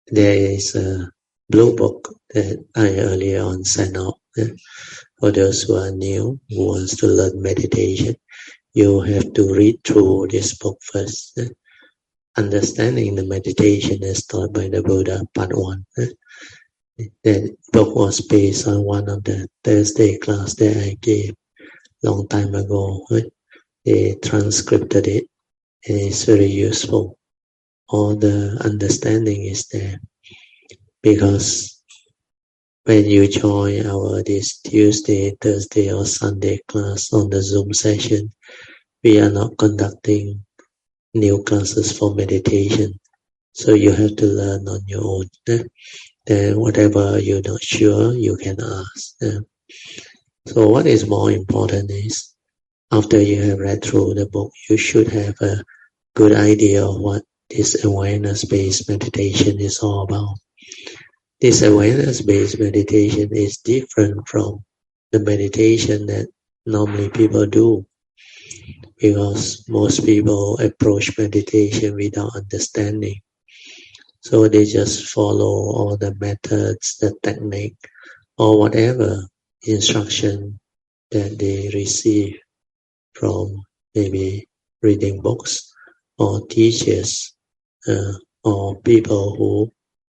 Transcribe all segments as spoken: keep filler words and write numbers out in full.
there is a blue book that I earlier on sent out. eh, For those who are new, who wants to learn meditation, you have to read through this book first. eh. Understanding the meditation as taught by the Buddha, part one. eh. That book was based on one of the Thursday class that I gave long time ago. eh. They transcribed it, and it's very useful. All the understanding is there, because when you join our this Tuesday, Thursday or Sunday class on the Zoom session, we are not conducting new classes for meditation. So you have to learn on your own. eh. Then whatever you're not sure, you can ask. eh. So what is more important is, after you have read through the book, you should have a good idea of what this awareness-based meditation is all about. This awareness-based meditation is different from the meditation that normally people do, because most people approach meditation without understanding. So they just follow all the methods, the technique, or whatever instruction that they receive from maybe reading books or teachers uh, or people who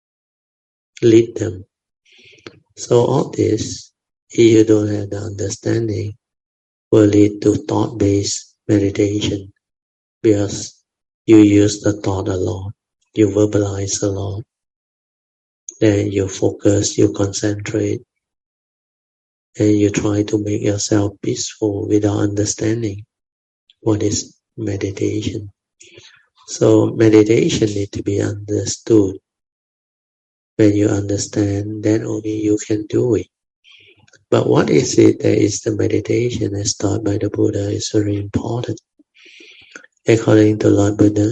lead them. So all this, if you don't have the understanding, will lead to thought-based meditation, because you use the thought a lot, you verbalize a lot, then you focus, you concentrate, and you try to make yourself peaceful without understanding what is meditation. So meditation needs to be understood. When you understand, then only you can do it. But what is it that is the meditation as taught by the Buddha is very important. According to Lord Buddha,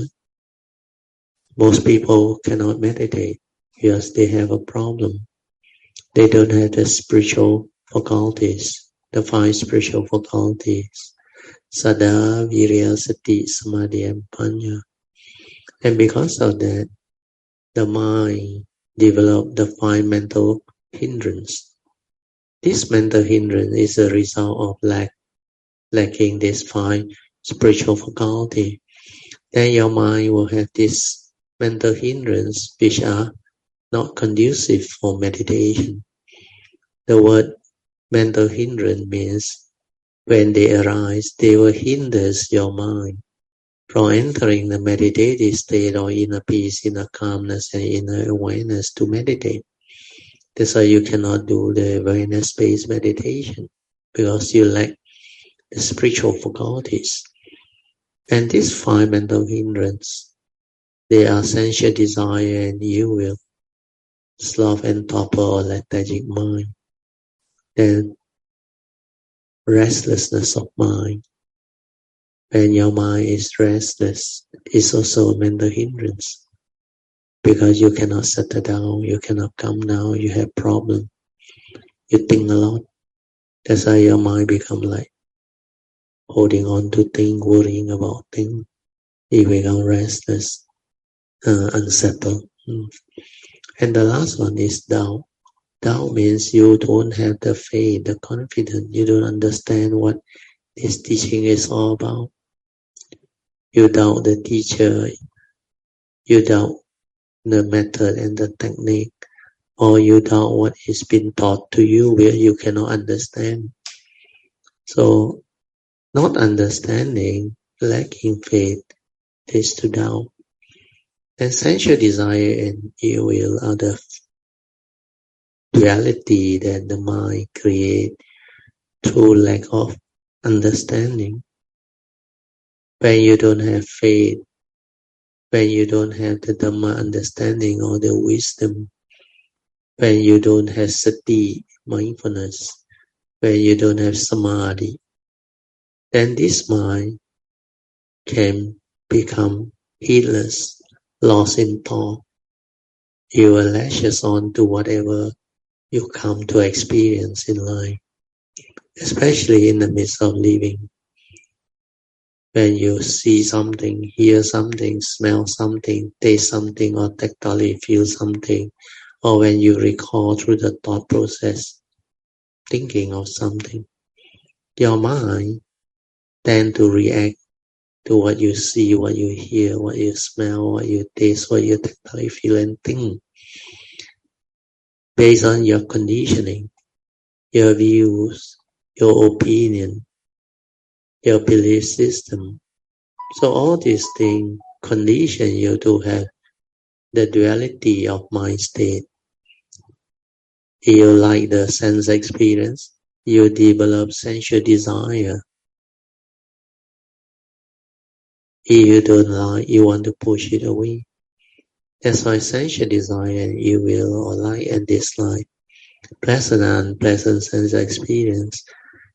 most people cannot meditate because they have a problem. They don't have the spiritual faculties, the five spiritual faculties, Saddha, Virya, Sati, Samadhi, and Panya. And because of that, the mind developed the five mental hindrance. This mental hindrance is a result of lack, lacking this five spiritual faculty. Then your mind will have this mental hindrance which are not conducive for meditation. The word mental hindrance means when they arise, they will hinder your mind from entering the meditative state or inner peace, inner calmness, and inner awareness to meditate. That's why you cannot do the awareness-based meditation, because you lack the spiritual faculties. And these five mental hindrances, they are sensual desire and ill will, sloth and torpor or lethargic mind, then restlessness of mind. When your mind is restless, it's also a mental hindrance, because you cannot settle down, you cannot calm down, you have problem, you think a lot. That's why your mind become like holding on to things, worrying about things. You become restless, uh, unsettled. Mm. And the last one is doubt. Doubt means you don't have the faith, the confidence. You don't understand what this teaching is all about. You doubt the teacher. You doubt the method and the technique. Or you doubt what is being taught to you where you cannot understand. So, not understanding, lacking faith, leads to doubt. And sensual desire and ill will are the reality that the mind creates through lack of understanding. When you don't have faith, when you don't have the Dhamma understanding or the wisdom, when you don't have sati, mindfulness, when you don't have samadhi, then this mind can become heedless, lost in thought. You will latches on to whatever you come to experience in life, especially in the midst of living. when you see something, hear something, smell something, taste something, or tactily feel something, or when you recall through the thought process, thinking of something, your mind tends to react to what you see, what you hear, what you smell, what you taste, what you tactily feel and think, based on your conditioning, your views, your opinion, your belief system. So all these things condition you to have the duality of mind state. If you like the sense experience, you develop sensual desire. If you don't like, you want to push it away. That's why sensual desire, you will or like and dislike, pleasant and unpleasant sense experience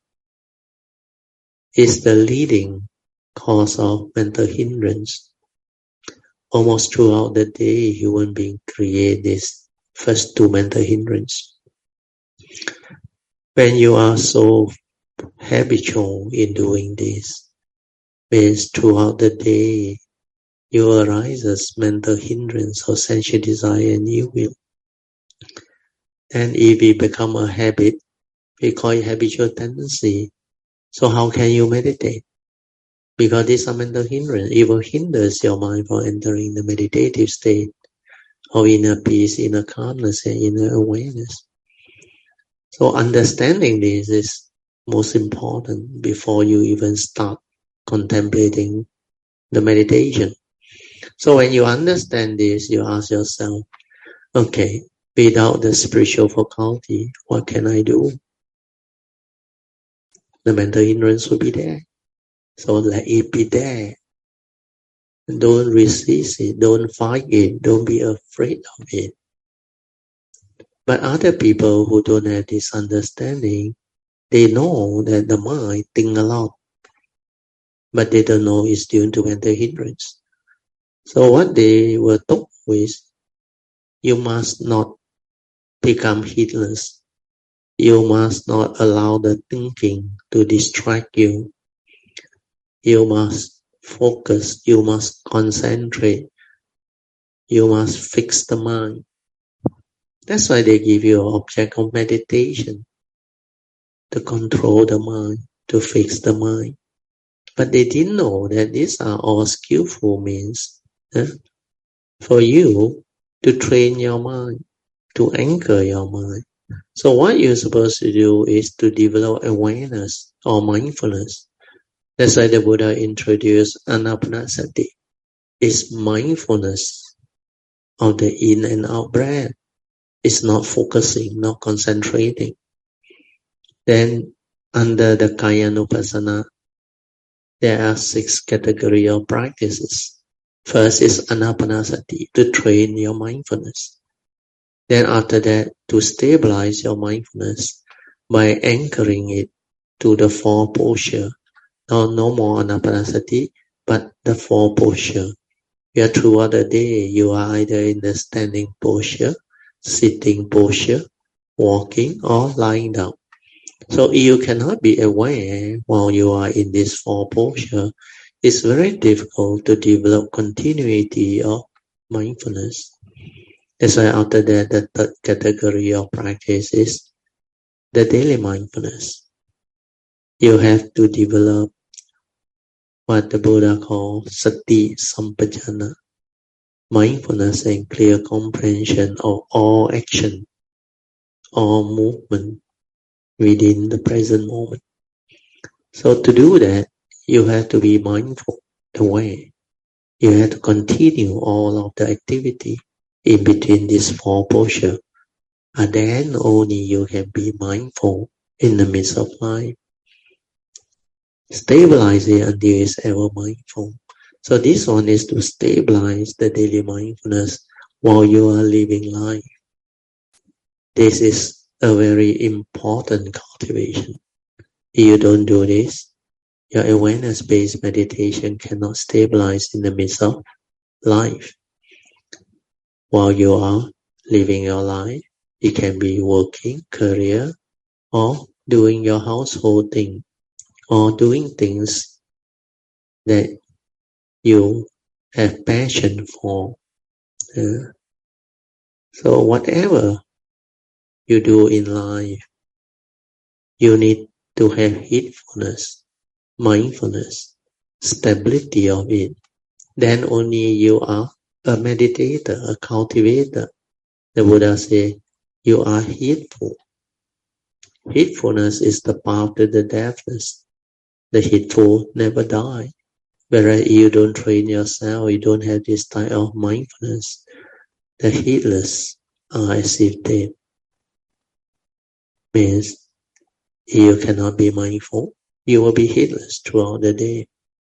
is the leading cause of mental hindrance. Almost throughout the day, human beings create this first two mental hindrance. When you are so habitual in doing this, means throughout the day, you arise as mental hindrance or sensual desire and you will. And if it become a habit, we call it habitual tendency. So how can you meditate? Because this is a mental hindrance. It will hinder your mind from entering the meditative state of inner peace, inner calmness, and inner awareness. So understanding this is most important before you even start contemplating the meditation. So when you understand this, you ask yourself, okay, without the spiritual faculty, what can I do? The mental hindrance will be there. So let it be there. Don't resist it. Don't fight it. Don't be afraid of it. But other people who don't have this understanding, they know that the mind thinks a lot, but they don't know it's due to mental hindrance. So what they were taught with, you must not become heedless. You must not allow the thinking to distract you. You must focus. You must concentrate. You must fix the mind. That's why they give you an object of meditation, to control the mind, to fix the mind. But they didn't know that these are all skillful means eh, for you to train your mind, to anchor your mind. So what you're supposed to do is to develop awareness or mindfulness. That's why the Buddha introduced Anapanasati. It's mindfulness of the in and out breath. It's not focusing, not concentrating. Then under the Kayanupassana, there are six categories of practices. First is Anapanasati, to train your mindfulness. Then after that, to stabilize your mindfulness by anchoring it to the four posture. Now no more Anapanasati, but the four posture. Where throughout the day, you are either in the standing posture, sitting posture, walking, or lying down. So if you cannot be aware while you are in this four posture, it's very difficult to develop continuity of mindfulness. That's why after that, the third category of practice is the daily mindfulness. You have to develop what the Buddha called sati sampajana, mindfulness and clear comprehension of all action, all movement within the present moment. So to do that, you have to be mindful, aware. You have to continue all of the activity in between these four postures. And then only you can be mindful in the midst of life. Stabilize it until it's ever mindful. So this one is to stabilize the daily mindfulness while you are living life. This is a very important cultivation. If you don't do this, your awareness-based meditation cannot stabilize in the midst of life. While you are living your life, it can be working, career, or doing your household thing, or doing things that you have passion for. Uh, so whatever you do in life, you need to have heedfulness, mindfulness, stability of it. Then only you are a meditator, a cultivator. The Buddha says, you are heedful. Heedfulness is the path to the deathless. The heedful never die. Whereas you don't train yourself, you don't have this type of mindfulness, the heedless are as if dead. Means you cannot be mindful, you will be heedless throughout the day.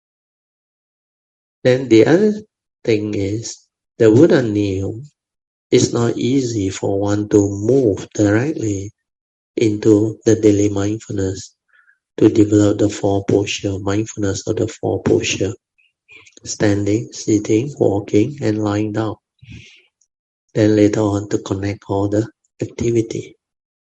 Then the other thing is, the Buddha knew it's not easy for one to move directly into the daily mindfulness, to develop the four posture, mindfulness of the four posture, standing, sitting, walking, and lying down. Then later on to connect all the activity.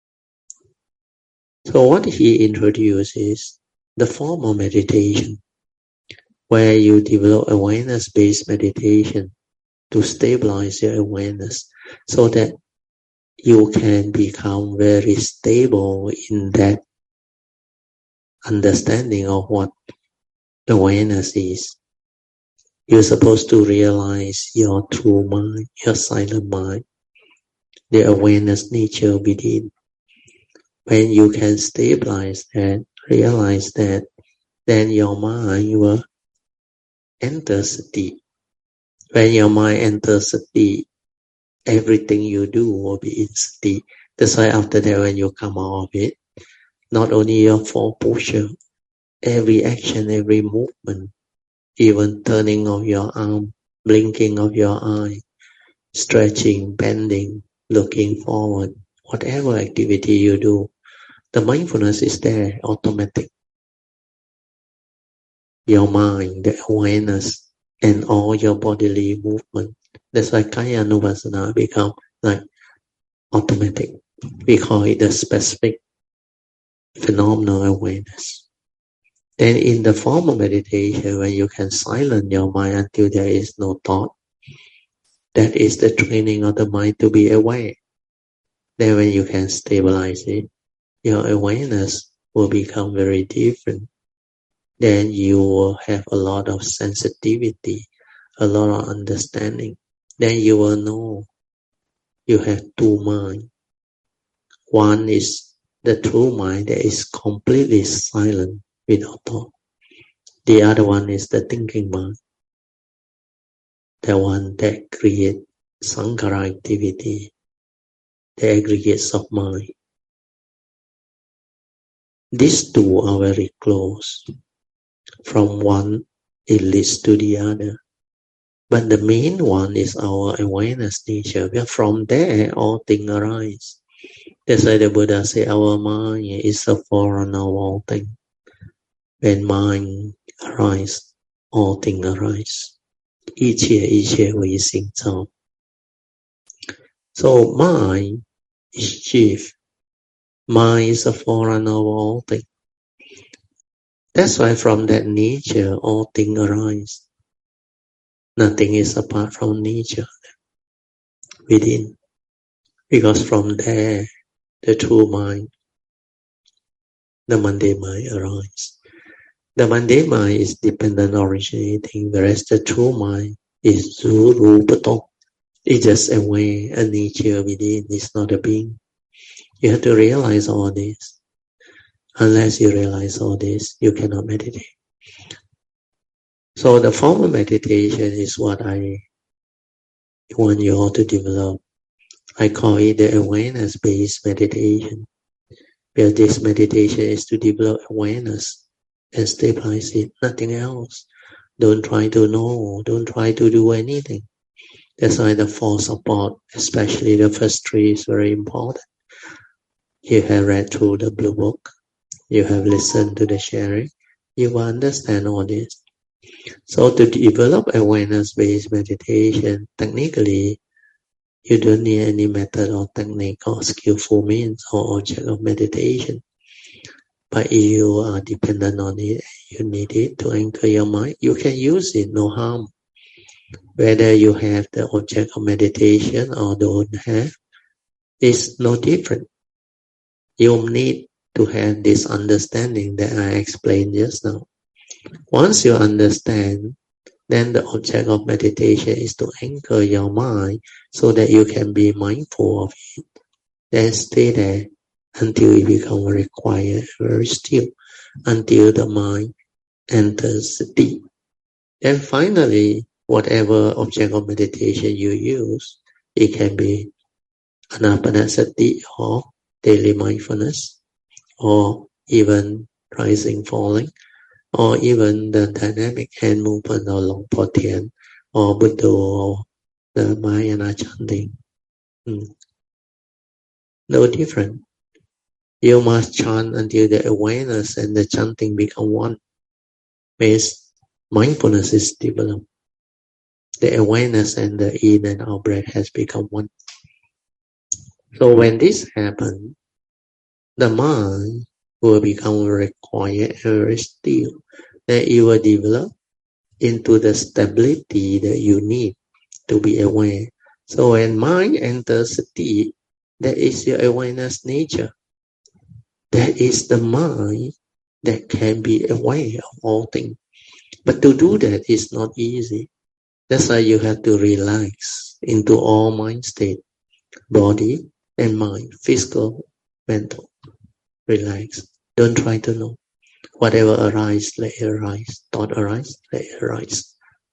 So what he introduced is the form of meditation, where you develop awareness-based meditation to stabilize your awareness so that you can become very stable in that understanding of what awareness is. You're supposed to realize your true mind, your silent mind, the awareness nature within. When you can stabilize that, realize that, then your mind will enter sati. When your mind enters sati, everything you do will be in sati. That's why after that, when you come out of it, not only your four posture, every action, every movement, even turning of your arm, blinking of your eye, stretching, bending, looking forward, whatever activity you do, the mindfulness is there, automatic. Your mind, the awareness, and all your bodily movement. That's why Kaya Anupassana become like automatic. We call it the specific phenomenal awareness. Then in the form of meditation, when you can silence your mind until there is no thought, that is the training of the mind to be aware. Then when you can stabilize it, your awareness will become very different. Then you will have a lot of sensitivity, a lot of understanding. Then you will know you have two minds. One is the true mind that is completely silent without thought. The other one is the thinking mind, the one that creates sankhara activity, the aggregates of mind. These two are very close. From one, it leads to the other. But the main one is our awareness nature. From there, all things arise. That's why the Buddha said our mind is a forerunner of all things. When mind arises, all things arise. 一切一切为心造. So mind is chief. Mind is a forerunner of all things. That's why from that nature, all things arise. Nothing is apart from nature within. Because from there, the true mind, the mundane mind arises. The mundane mind is dependent originating, whereas the true mind is Zurupato. It's just a way, a nature within, it's not a being. You have to realize all this. Unless you realize all this, you cannot meditate. So the form of meditation is what I want you all to develop. I call it the awareness-based meditation. Where this meditation is to develop awareness and stabilize it, nothing else. Don't try to know, don't try to do anything. That's why the four support, especially the first three, is very important. You have read through the Blue Book, you have listened to the sharing, you will understand all this. So to develop awareness-based meditation, technically, you don't need any method or technique or skillful means or object of meditation. But if you are dependent on it, you need it to anchor your mind, you can use it, no harm. Whether you have the object of meditation or don't have, it's no different. You need to have this understanding that I explained just now. Once you understand, then the object of meditation is to anchor your mind so that you can be mindful of it. Then stay there until it becomes very quiet, very still, until the mind enters deep. Then finally, whatever object of meditation you use, it can be anapanasati or daily mindfulness, or even rising, falling, or even the dynamic hand movement or Long Po Tien, or Buddha, or the Mahayana chanting. Hmm. No different. You must chant until the awareness and the chanting become one. Means mindfulness is developed. The awareness and the in and out breath has become one. So when this happens, the mind will become very quiet and very still. Then it will develop into the stability that you need to be aware. So when mind enters sati, that is your awareness nature. That is the mind that can be aware of all things. But to do that is not easy. That's why you have to relax into all mind state, body and mind, physical, mental. Relax. Don't try to know. Whatever arises, let it arise. Thought arise, let it arise.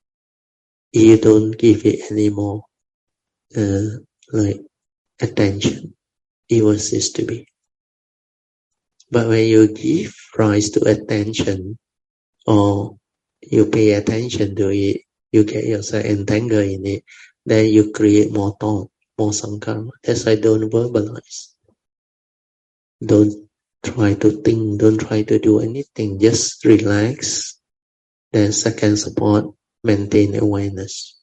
You don't give it any more uh, like attention. It will cease to be. But when you give rise to attention, or you pay attention to it, you get yourself entangled in it, then you create more thought, more sankhara. That's why don't verbalize. Don't try to think, don't try to do anything. Just relax. Then second support, maintain awareness.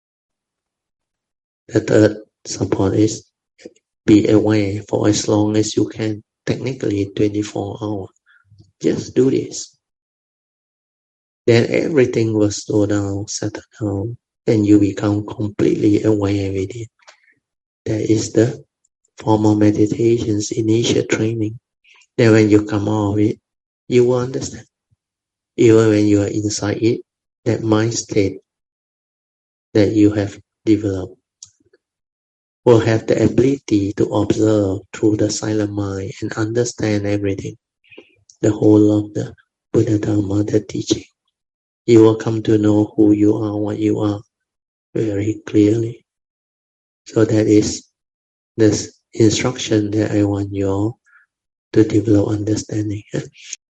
The third support is be aware for as long as you can. Technically twenty-four hours. Just do this. Then everything will slow down, settle down, and you become completely aware with it. That is the formal meditation's initial training. Then when you come out of it, you will understand. Even when you are inside it, that mind state that you have developed will have the ability to observe through the silent mind and understand everything. The whole of the Buddha Dharma, the teaching. You will come to know who you are, what you are, very clearly. So that is this instruction that I want you all to develop understanding.